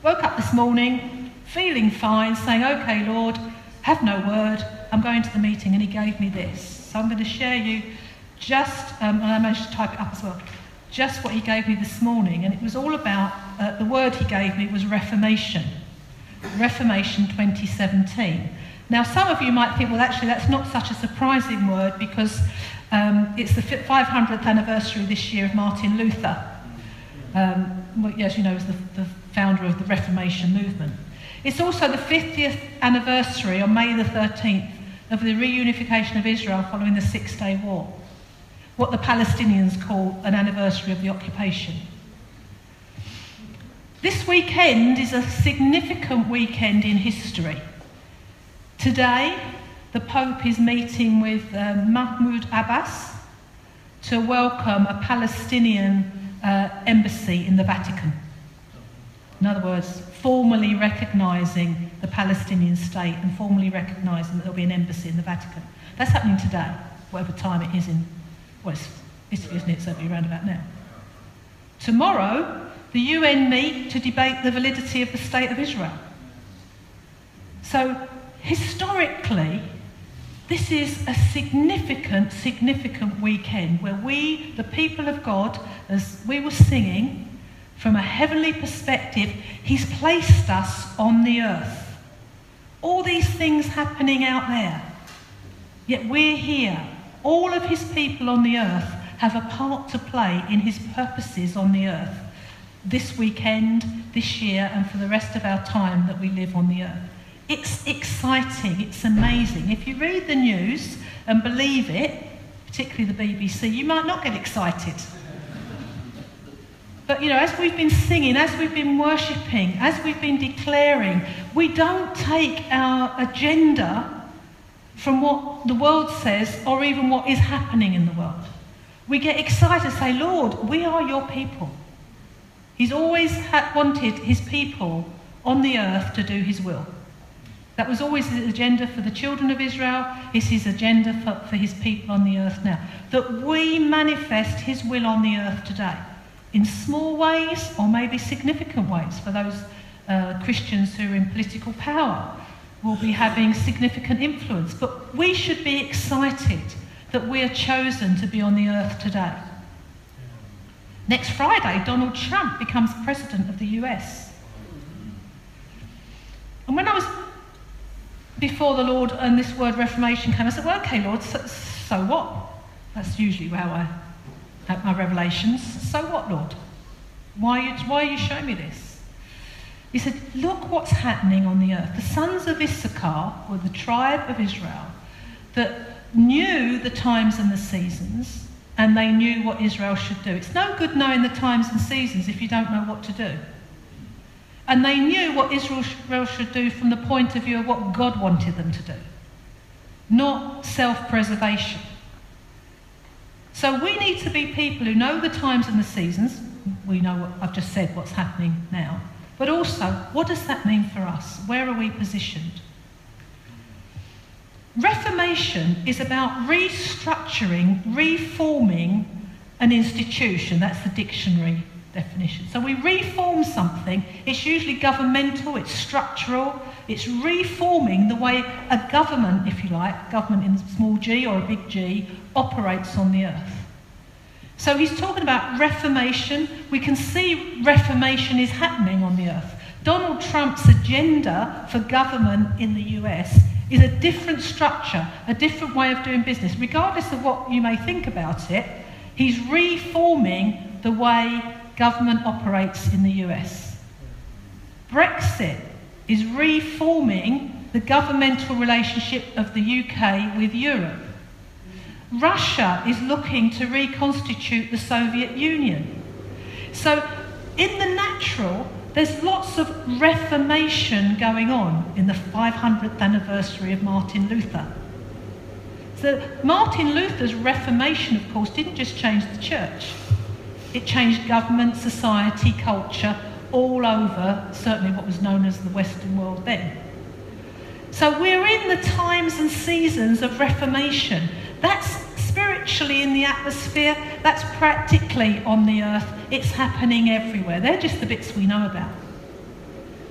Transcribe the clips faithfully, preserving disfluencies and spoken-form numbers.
Woke up this morning, feeling fine, saying, okay, Lord, have no word, I'm going to the meeting, and he gave me this. So I'm going to share you just, um, and I managed to type it up as well, just what he gave me this morning. And it was all about, uh, the word he gave me was Reformation. Reformation twenty seventeen. Now, some of you might think, well, actually, that's not such a surprising word because um, it's the five hundredth anniversary this year of Martin Luther. Um, well, as you know, was the, the founder of the Reformation movement. It's also the fiftieth anniversary on May the thirteenth of the reunification of Israel following the Six-Day War, what the Palestinians call an anniversary of the occupation. This weekend is a significant weekend in history. Today, the Pope is meeting with uh, Mahmoud Abbas to welcome a Palestinian uh, embassy in the Vatican. In other words, formally recognising the Palestinian state and formally recognising that there'll be an embassy in the Vatican. That's happening today, whatever time it is in, well, it's Italy, isn't it? It's certainly around about now. Tomorrow, the U N meet to debate the validity of the State of Israel. So, historically, this is a significant, significant weekend where we, the people of God, as we were singing, from a heavenly perspective, he's placed us on the earth. All these things happening out there, yet we're here. All of his people on the earth have a part to play in his purposes on the earth this weekend, this year, and for the rest of our time that we live on the earth. It's exciting, it's amazing. If you read the news and believe it, particularly the B B C, you might not get excited. But, you know, as we've been singing, as we've been worshipping, as we've been declaring, we don't take our agenda from what the world says or even what is happening in the world. We get excited and say, Lord, we are your people. He's always had, wanted his people on the earth to do his will. That was always his agenda for the children of Israel. It's his agenda for, for his people on the earth now. That we manifest his will on the earth today. In small ways or maybe significant ways for those uh, Christians who are in political power will be having significant influence. But we should be excited that we are chosen to be on the earth today. Next Friday, Donald Trump becomes president of the U S. And when I was before the Lord and this word Reformation came, I said, well, okay, Lord, so, so what? That's usually how I have my revelations. So what, Lord? Why are, you, why are you showing me this? He said, look what's happening on the earth. The sons of Issachar were the tribe of Israel that knew the times and the seasons, and they knew what Israel should do. It's no good knowing the times and seasons if you don't know what to do. And they knew what Israel should do from the point of view of what God wanted them to do, not self-preservation. So we need to be people who know the times and the seasons. We know what I've just said, what's happening now. But also, what does that mean for us? Where are we positioned? Reformation is about restructuring, reforming an institution. That's the dictionary definition. So we reform something. It's usually governmental, it's structural, it's reforming the way a government, if you like, government in small g or a big G, operates on the earth. So he's talking about reformation. We can see reformation is happening on the earth. Donald Trump's agenda for government in the U S is a different structure, a different way of doing business. Regardless of what you may think about it, he's reforming the way government operates in the U S. Brexit is reforming the governmental relationship of the U K with Europe. Russia is looking to reconstitute the Soviet Union. So, in the natural, there's lots of reformation going on in the five hundredth anniversary of Martin Luther. So, Martin Luther's reformation, of course, didn't just change the church. It changed government, society, culture, all over, certainly what was known as the Western world then. So we're in the times and seasons of reformation. That's spiritually in the atmosphere, that's practically on the earth, it's happening everywhere. They're just the bits we know about.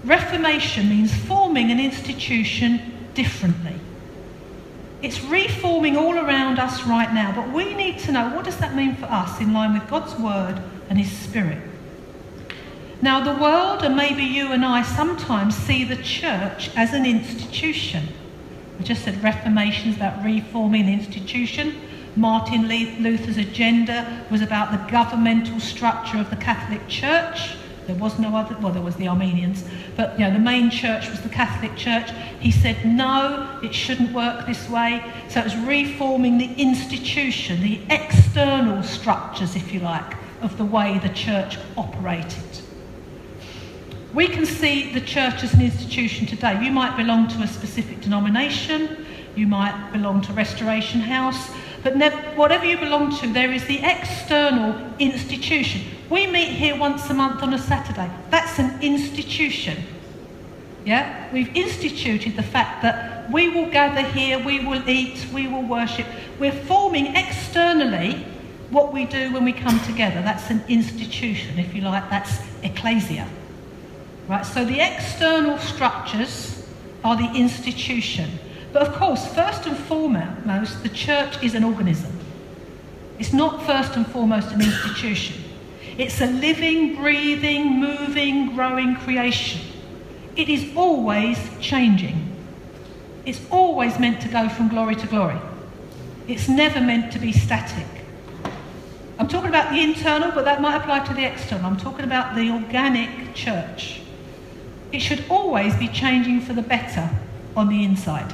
Reformation means forming an institution differently. It's reforming all around us right now, but we need to know, what does that mean for us in line with God's word and his spirit? Now, the world, and maybe you and I, sometimes see the church as an institution. I just said Reformation is about reforming the institution. Martin Luther's agenda was about the governmental structure of the Catholic Church. There was no other, well, there was the Armenians, but you know, the main church was the Catholic Church. He said, no, it shouldn't work this way. So it was reforming the institution, the external structures, if you like, of the way the church operated. We can see the church as an institution today. You might belong to a specific denomination, you might belong to Restoration House, but never, whatever you belong to, there is the external institution. We meet here once a month on a Saturday. That's an institution. Yeah? We've instituted the fact that we will gather here, we will eat, we will worship. We're forming externally what we do when we come together. That's an institution, if you like. That's ecclesia. Right? So the external structures are the institution. But of course, first and foremost, the church is an organism. It's not first and foremost an institution. It's a living, breathing, moving, growing creation. It is always changing. It's always meant to go from glory to glory. It's never meant to be static. I'm talking about the internal, but that might apply to the external. I'm talking about the organic church. It should always be changing for the better on the inside.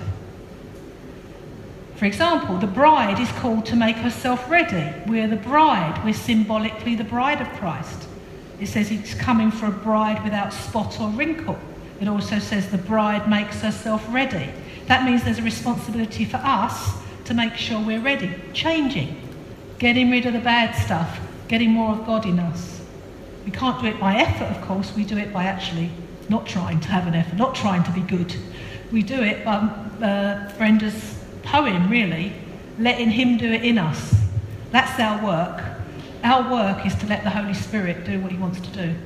For example, the bride is called to make herself ready. We're the bride. We're symbolically the bride of Christ. It says he's coming for a bride without spot or wrinkle. It also says the bride makes herself ready. That means there's a responsibility for us to make sure we're ready. Changing. Getting rid of the bad stuff. Getting more of God in us. We can't do it by effort, of course. We do it by actually not trying to have an effort, not trying to be good. We do it by uh, Brenda's poem, really, letting him do it in us. That's our work. Our work is to let the Holy Spirit do what he wants to do.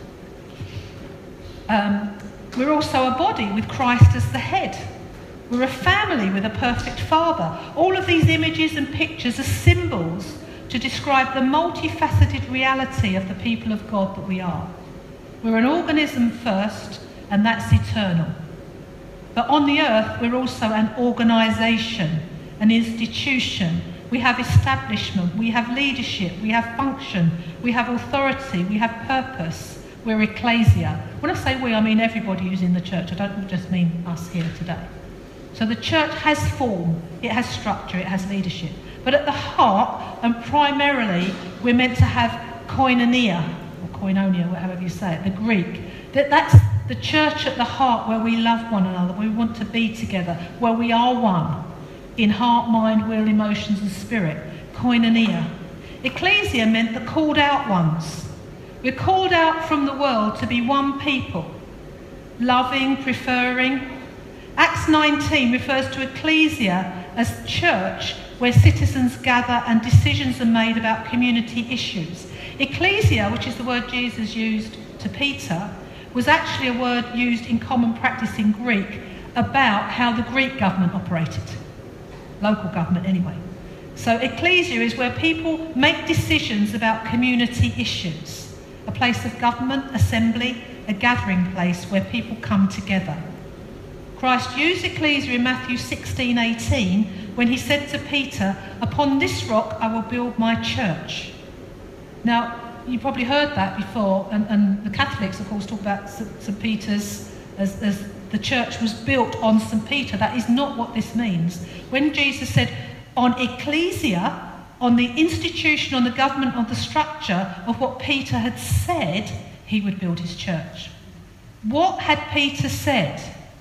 Um, we're also a body with Christ as the head. We're a family with a perfect Father. All of these images and pictures are symbols to describe the multifaceted reality of the people of God that we are. We're an organism first, and that's eternal. But on the earth, we're also an organisation, an institution. We have establishment, we have leadership, we have function, we have authority, we have purpose. We're ecclesia. When I say we, I mean everybody who's in the church. I don't just mean us here today. So the church has form, it has structure, it has leadership. But at the heart, and primarily, we're meant to have koinonia, or koinonia, however you say it, the Greek. That, that's the church at the heart, where we love one another, where we want to be together, where we are one, in heart, mind, will, emotions and spirit. Koinonia. Ecclesia meant the called out ones. We're called out from the world to be one people, loving, preferring. Acts nineteen refers to ecclesia as church, where citizens gather and decisions are made about community issues. Ecclesia, which is the word Jesus used to Peter, was actually a word used in common practice in Greek about how the Greek government operated. Local government anyway. So ecclesia is where people make decisions about community issues. A place of government, assembly, a gathering place where people come together. Christ used ecclesia in Matthew sixteen eighteen when he said to Peter, "Upon this rock I will build my church." Now, you probably heard that before, and, and the Catholics, of course, talk about Saint Peter's as, as the church was built on Saint Peter. That is not what this means. When Jesus said, on ecclesia, on the institution, on the government, on the structure of what Peter had said, he would build his church. What had Peter said?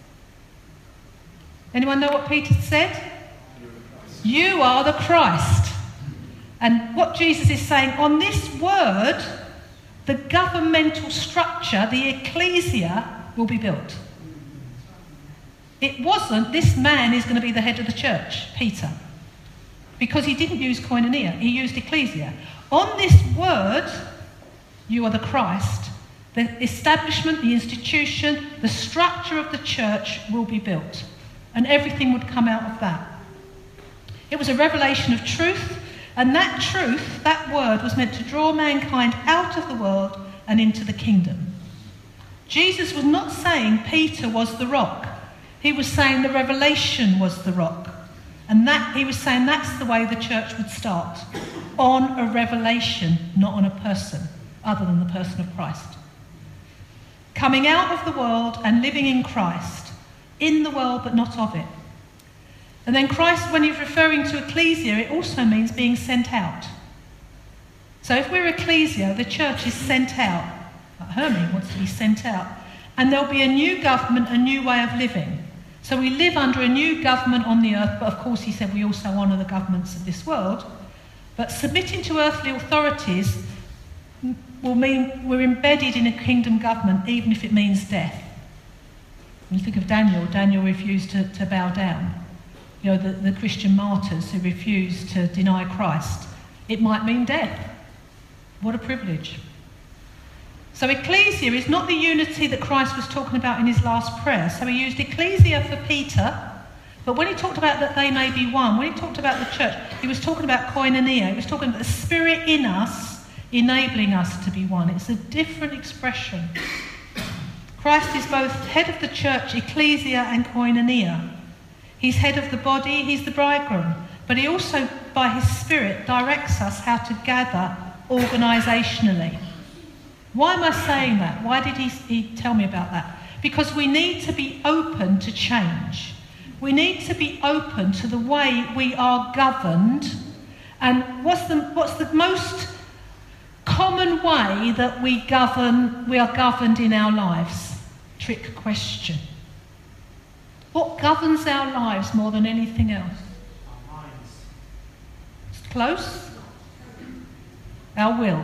Anyone know what Peter said? You are the Christ. And what Jesus is saying, on this word, the governmental structure, the ecclesia, will be built. It wasn't, this man is going to be the head of the church, Peter. Because he didn't use koinonia, he used ecclesia. On this word, you are the Christ, The establishment, the institution, the structure of the church will be built. And everything would come out of that. It was a revelation of truth, and that truth, that word, was meant to draw mankind out of the world and into the kingdom. Jesus was not saying Peter was the rock. He was saying the revelation was the rock. And that he was saying that's the way the church would start. On a revelation, not on a person, other than the person of Christ. Coming out of the world and living in Christ. In the world, but not of it. And then Christ, when he's referring to ecclesia, it also means being sent out. So if we're ecclesia, the church is sent out. Like Hermie wants to be sent out. And there'll be a new government, a new way of living. So we live under a new government on the earth, but of course he said we also honour the governments of this world. But submitting to earthly authorities will mean we're embedded in a kingdom government, even if it means death. When you think of Daniel, Daniel refused to, to bow down. You know, the, the Christian martyrs who refused to deny Christ. It might mean death. What a privilege. So ecclesia is not the unity that Christ was talking about in his last prayer. So he used ecclesia for Peter, but when he talked about that they may be one, when he talked about the church, he was talking about koinonia. He was talking about the Spirit in us enabling us to be one. It's a different expression. Christ is both head of the church, ecclesia, and koinonia. He's head of the body, he's the bridegroom. But he also, by his Spirit, directs us how to gather organisationally. Why am I saying that? Why did he, he tell me about that? Because we need to be open to change. We need to be open to the way we are governed. And what's the, what's the most common way that we govern, we are governed in our lives? Trick question. What governs our lives more than anything else? Our minds. It's close. Our will.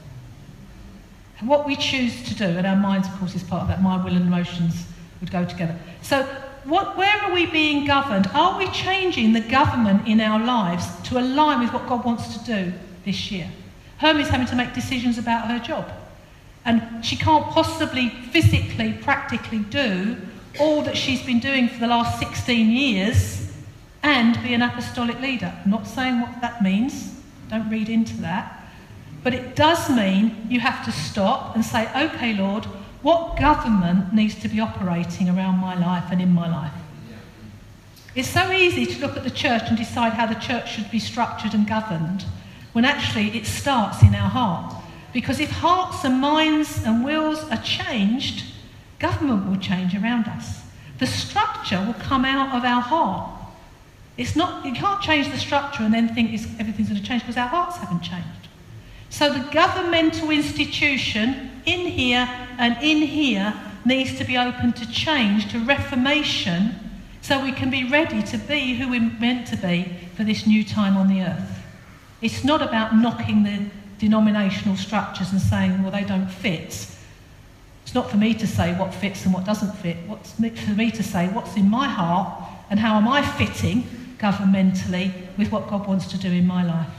And what we choose to do, and our minds, of course, is part of that. My will and emotions would go together. So what, where are we being governed? Are we changing the government in our lives to align with what God wants to do this year? Hermie's having to make decisions about her job. And she can't possibly physically, practically do all that she's been doing for the last sixteen years and be an apostolic leader. I'm not saying what that means. Don't read into that. But it does mean you have to stop and say, okay, Lord, what government needs to be operating around my life and in my life? It's so easy to look at the church and decide how the church should be structured and governed, when actually it starts in our heart. Because if hearts and minds and wills are changed, government will change around us. The structure will come out of our heart. It's not, you can't change the structure and then think it's, everything's going to change because our hearts haven't changed. So the governmental institution in here and in here needs to be open to change, to reformation, so we can be ready to be who we're meant to be for this new time on the earth. It's not about knocking the denominational structures and saying, well, they don't fit. It's not for me to say what fits and what doesn't fit. What's for me to say what's in my heart and how am I fitting governmentally with what God wants to do in my life.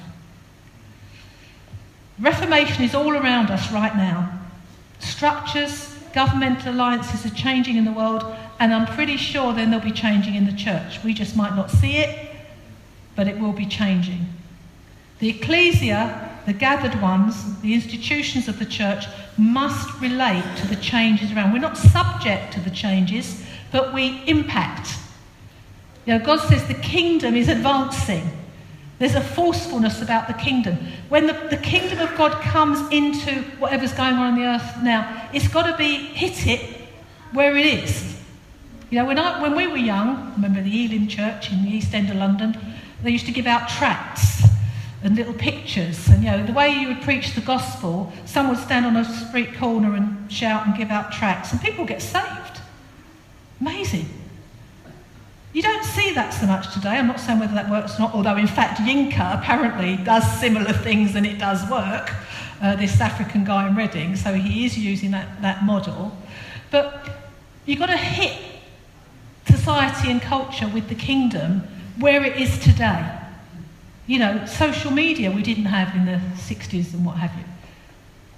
Reformation is all around us right now. Structures, governmental alliances are changing in the world, and I'm pretty sure then they'll be changing in the church. We just might not see it, but it will be changing. The ecclesia, the gathered ones, the institutions of the church must relate to the changes around. We're not subject to the changes, but we impact. You know, God says the kingdom is advancing. There's a forcefulness about the kingdom. When the, the kingdom of God comes into whatever's going on on the earth now, it's got to be hit it where it is. You know, when, I, when we were young, I remember the Elim Church in the East End of London, they used to give out tracts and little pictures. And, you know, the way you would preach the gospel, someone would stand on a street corner and shout and give out tracts, and people get saved. Amazing. You don't see that so much today. I'm not saying whether that works or not, although in fact Yinka apparently does similar things and it does work, uh, this African guy in Reading, so he is using that, that model. But you've got to hit society and culture with the kingdom where it is today. You know, social media we didn't have in the sixties and what have you.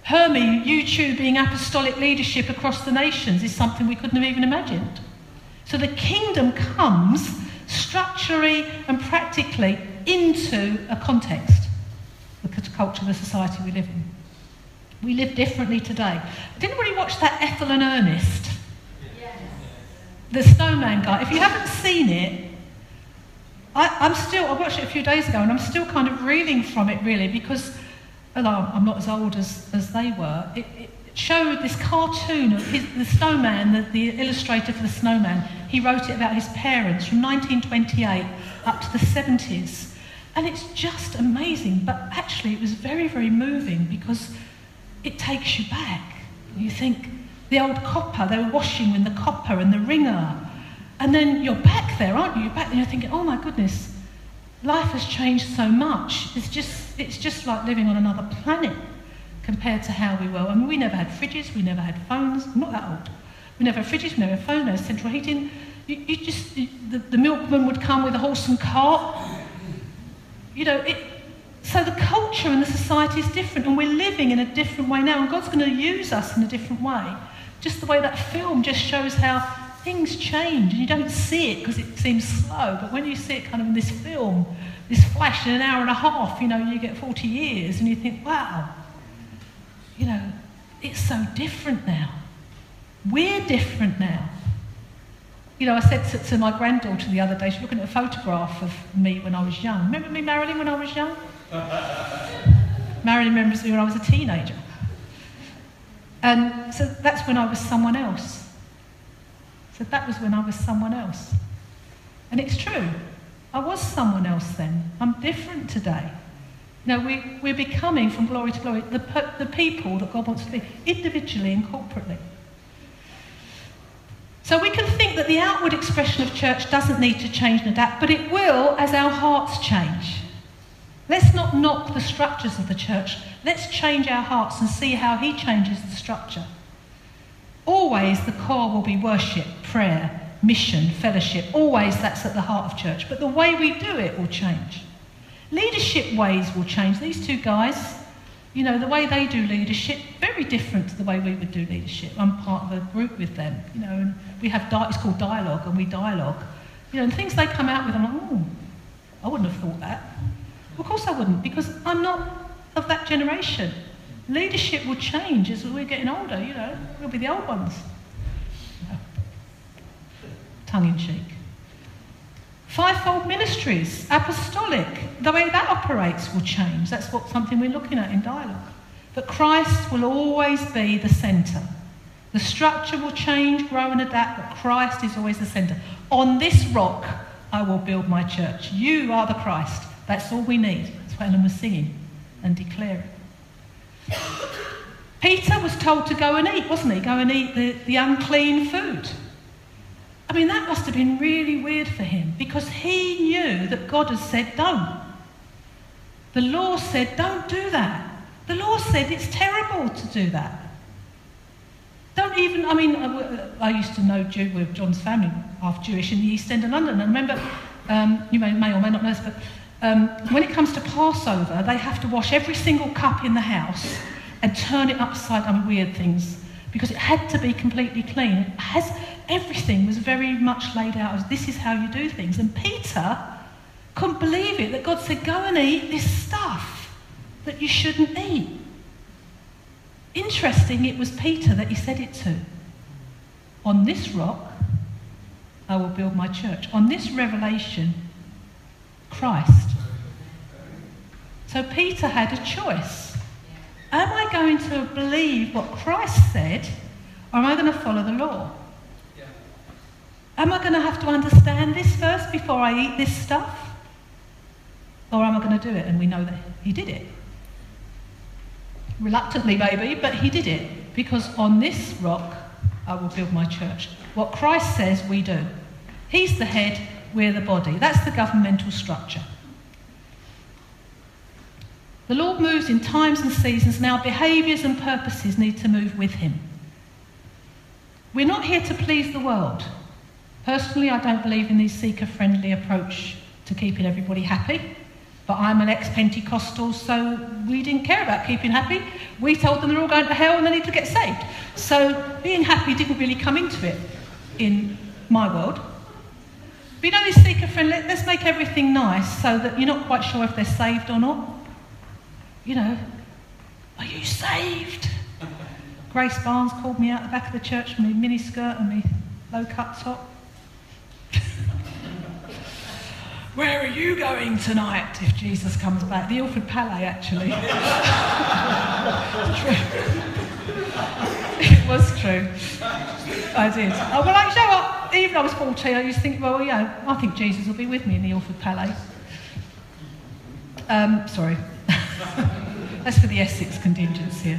Hermie YouTubing apostolic leadership across the nations is something we couldn't have even imagined. So the kingdom comes structurally and practically into a context, the culture, the society we live in. We live differently today. Did anybody watch that Ethel and Ernest? Yes. The snowman guy. If you haven't seen it, I, I'm still, I watched it a few days ago and I'm still kind of reeling from it really because, although I'm not as old as, as they were, it, it showed this cartoon of his, the snowman, the, the illustrator for the snowman. He wrote it about his parents from nineteen twenty-eight up to the seventies. And it's just amazing, but actually it was very, very moving because it takes you back. You think, the old copper, they were washing in the copper and the wringer. And then you're back there, aren't you? You're back there and you're thinking, oh my goodness, life has changed so much. It's just, it's just like living on another planet compared to how we were. I mean, we never had fridges, we never had phones. I'm not that old. We never had fridges, we never had phones, no central heating. You, you just, you, the, the milkman would come with a horse and cart. You know, it, so the culture and the society is different and we're living in a different way now and God's going to use us in a different way. Just the way that film just shows how things change and you don't see it because it seems slow, but when you see it kind of in this film, this flash in an hour and a half, you know, you get forty years and you think, wow, you know, it's so different now. We're different now. You know, I said to, to my granddaughter the other day, she's looking at a photograph of me when I was young. Remember me, Marilyn, when I was young? Marilyn remembers me when I was a teenager. And so that's when I was someone else. So that was when I was someone else. And it's true. I was someone else then. I'm different today. You know, we, we're becoming, from glory to glory, the, the people that God wants to be, individually and corporately. So we can think that the outward expression of church doesn't need to change and adapt, but it will as our hearts change. Let's not knock the structures of the church. Let's change our hearts and see how he changes the structure. Always the core will be worship, prayer, mission, fellowship. Always that's at the heart of church. But the way we do it will change. Leadership ways will change. These two guys, you know, the way they do leadership, very different to the way we would do leadership. I'm part of a group with them, you know, and we have, di- it's called dialogue, and we dialogue. You know, and things they come out with, I'm like, oh, I wouldn't have thought that. Of course I wouldn't, because I'm not of that generation. Leadership will change as we're getting older, you know. We'll be the old ones. No. Tongue in cheek. Fivefold ministries, apostolic, the way that operates will change. That's what something we're looking at in dialogue. But Christ will always be the centre. The structure will change, grow and adapt, but Christ is always the centre. On this rock I will build my church. You are the Christ. That's all we need. That's what Ellen was singing and declaring. Peter was told to go and eat, wasn't he? Go and eat the, the unclean food. I mean, that must have been really weird for him because he knew that God had said don't. The law said don't do that. The law said it's terrible to do that. Don't even, I mean, I, I used to know Jew, with John's family, half Jewish, in the East End of London. And remember, um, you may, may or may not know this, but um, when it comes to Passover, they have to wash every single cup in the house and turn it upside down, weird things, because it had to be completely clean. It has, everything was very much laid out as this is how you do things. And Peter couldn't believe it, that God said, go and eat this stuff that you shouldn't eat. Interesting, it was Peter that he said it to. On this rock, I will build my church. On this revelation, Christ. So Peter had a choice. Am I going to believe what Christ said, or am I going to follow the law? Am I going to have to understand this first before I eat this stuff? Or am I going to do it? And we know that he did it. Reluctantly maybe, but he did it. Because on this rock, I will build my church. What Christ says, we do. He's the head, we're the body. That's the governmental structure. The Lord moves in times and seasons, and our behaviours and purposes need to move with him. We're not here to please the world. Personally, I don't believe in the seeker-friendly approach to keeping everybody happy. But I'm an ex-Pentecostal, so we didn't care about keeping happy. We told them they're all going to hell and they need to get saved. So being happy didn't really come into it in my world. But you know this seeker friend, let, let's make everything nice so that you're not quite sure if they're saved or not. You know, are you saved? Grace Barnes called me out the back of the church with my miniskirt and my low-cut top. Where are you going tonight if Jesus comes back? The Ilford Palais, actually. It was true. I did. Oh, well, like, you know what? Even when I was fourteen, I used to think, well, yeah, I think Jesus will be with me in the Ilford Palais. Um, sorry. That's for the Essex contingents here.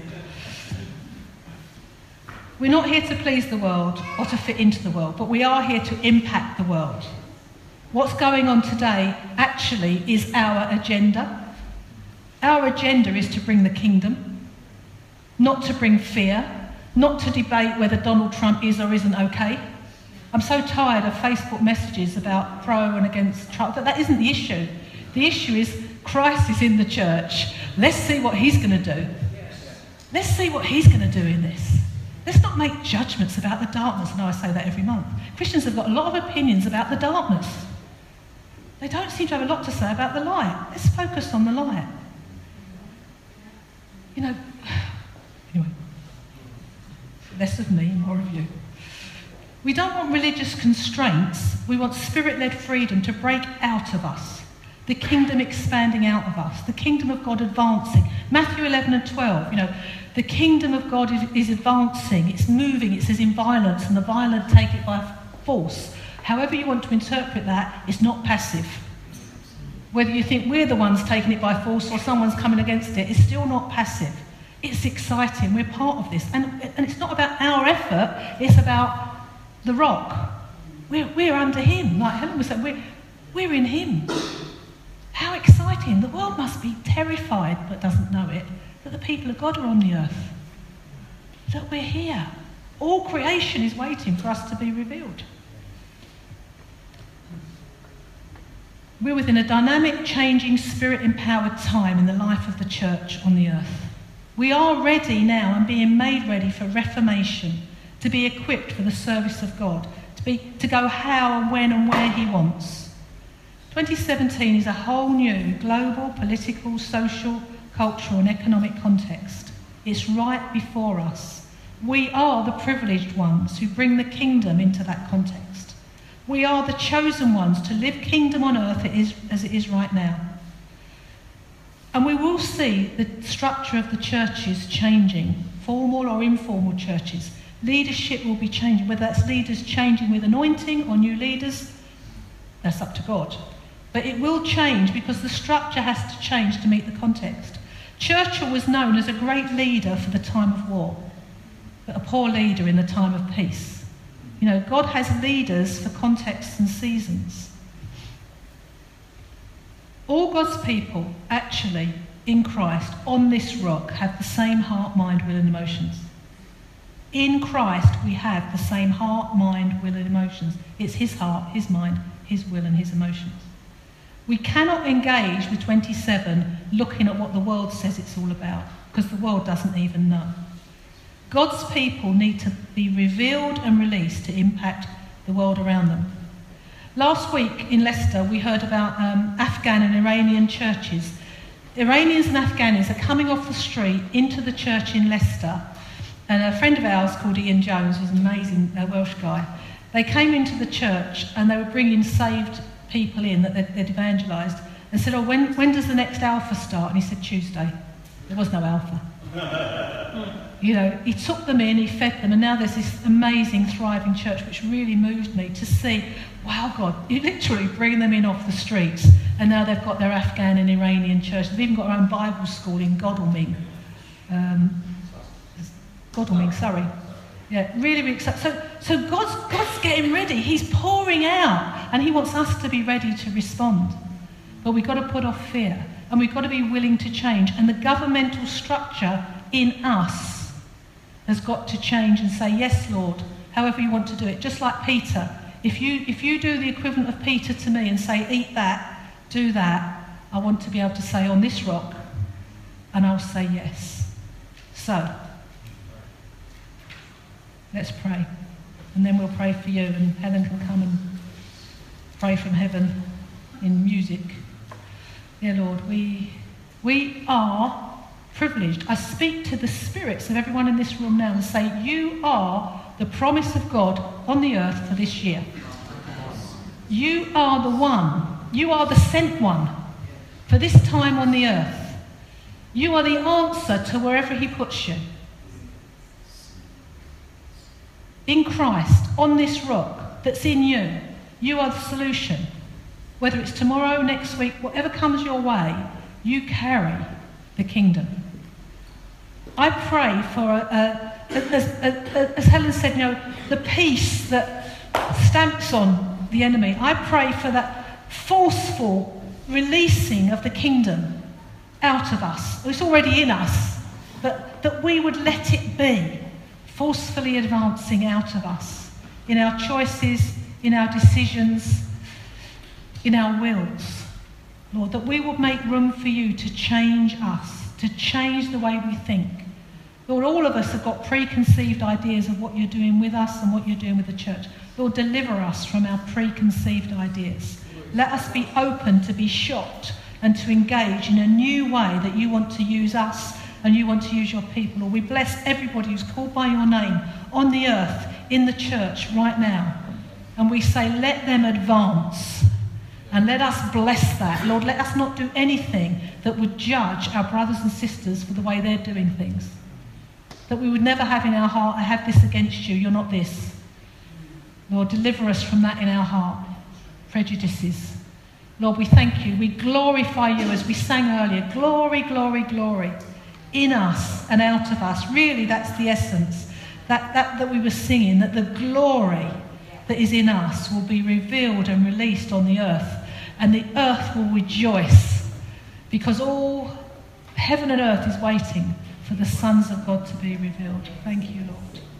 We're not here to please the world or to fit into the world, but we are here to impact the world. What's going on today actually is our agenda. Our agenda is to bring the kingdom, not to bring fear, not to debate whether Donald Trump is or isn't okay. I'm so tired of Facebook messages about pro and against Trump. That, that isn't the issue. The issue is Christ is in the church. Let's see what he's going to do. Let's see what he's going to do in this. Let's not make judgments about the darkness. I know I say that every month. Christians have got a lot of opinions about the darkness. They don't seem to have a lot to say about the light. Let's focus on the light. You know, anyway, less of me, more of you. We don't want religious constraints. We want spirit-led freedom to break out of us. The kingdom expanding out of us. The kingdom of God advancing. Matthew eleven and twelve, you know, the kingdom of God is, is advancing. It's moving. It says in violence, and the violent take it by force. However you want to interpret that, it's not passive. Whether you think we're the ones taking it by force or someone's coming against it, it's still not passive. It's exciting. We're part of this. And, and it's not about our effort. It's about the rock. We're, we're under him. Like Helen was saying, we're, we're in him. How exciting. The world must be terrified, but doesn't know it, that the people of God are on the earth. That we're here. All creation is waiting for us to be revealed. We're within a dynamic, changing, spirit-empowered time in the life of the church on the earth. We are ready now and being made ready for reformation, to be equipped for the service of God, to, be, to go how and when and where he wants. twenty seventeen is a whole new global, political, social, cultural and economic context. It's right before us. We are the privileged ones who bring the kingdom into that context. We are the chosen ones to live kingdom on earth as it is right now. And we will see the structure of the churches changing, formal or informal churches. Leadership will be changing, whether that's leaders changing with anointing or new leaders, that's up to God. But it will change because the structure has to change to meet the context. Churchill was known as a great leader for the time of war, but a poor leader in the time of peace. You know, God has leaders for contexts and seasons. All God's people, actually, in Christ, on this rock, have the same heart, mind, will and emotions. In Christ, we have the same heart, mind, will and emotions. It's his heart, his mind, his will and his emotions. We cannot engage with twenty-seven looking at what the world says it's all about, because the world doesn't even know. God's people need to be revealed and released to impact the world around them. Last week in Leicester, we heard about um, Afghan and Iranian churches. Iranians and Afghans are coming off the street into the church in Leicester. And a friend of ours called Ian Jones, who's an amazing uh, Welsh guy, they came into the church and they were bringing saved people in that they'd, they'd evangelised and said, oh, when, when does the next Alpha start? And he said, Tuesday. There was no Alpha. You know, he took them in, he fed them, and now there's this amazing, thriving church, which really moved me to see, wow, God, you literally bring them in off the streets, and now they've got their Afghan and Iranian church. They've even got their own Bible school in Godalming. Um, Godalming, sorry. Yeah, really, really exciting. So, so God's, God's getting ready. He's pouring out, and he wants us to be ready to respond. But we've got to put off fear, and we've got to be willing to change. And the governmental structure in us has got to change and say, yes, Lord, however you want to do it. Just like Peter. If you, if you do the equivalent of Peter to me and say, eat that, do that, I want to be able to say on this rock, and I'll say yes. So, let's pray. And then we'll pray for you, and Helen can come and pray from heaven in music. Dear Lord, we, we are privileged. I speak to the spirits of everyone in this room now and say, you are the promise of God on the earth for this year. You are the one. You are the sent one for this time on the earth. You are the answer to wherever he puts you. In Christ, on this rock that's in you, you are the solution. Whether it's tomorrow, next week, whatever comes your way, you carry the kingdom. I pray for, a, a, as, as, as Helen said, you know, the peace that stamps on the enemy. I pray for that forceful releasing of the kingdom out of us. It's already in us, but that we would let it be forcefully advancing out of us in our choices, in our decisions, in our wills. Lord, that we would make room for you to change us, to change the way we think. Lord, all of us have got preconceived ideas of what you're doing with us and what you're doing with the church. Lord, deliver us from our preconceived ideas. Let us be open to be shocked and to engage in a new way that you want to use us and you want to use your people. Lord, we bless everybody who's called by your name on the earth, in the church right now. And we say, let them advance. And let us bless that. Lord, let us not do anything that would judge our brothers and sisters for the way they're doing things. That we would never have in our heart, I have this against you, you're not this. Lord, deliver us from that in our heart. Prejudices. Lord, we thank you. We glorify you as we sang earlier. Glory, glory, glory. In us and out of us. Really, that's the essence. That, that, that we were singing, that the glory that is in us will be revealed and released on the earth. And the earth will rejoice. Because all heaven and earth is waiting for the sons of God to be revealed. Thank you, Lord.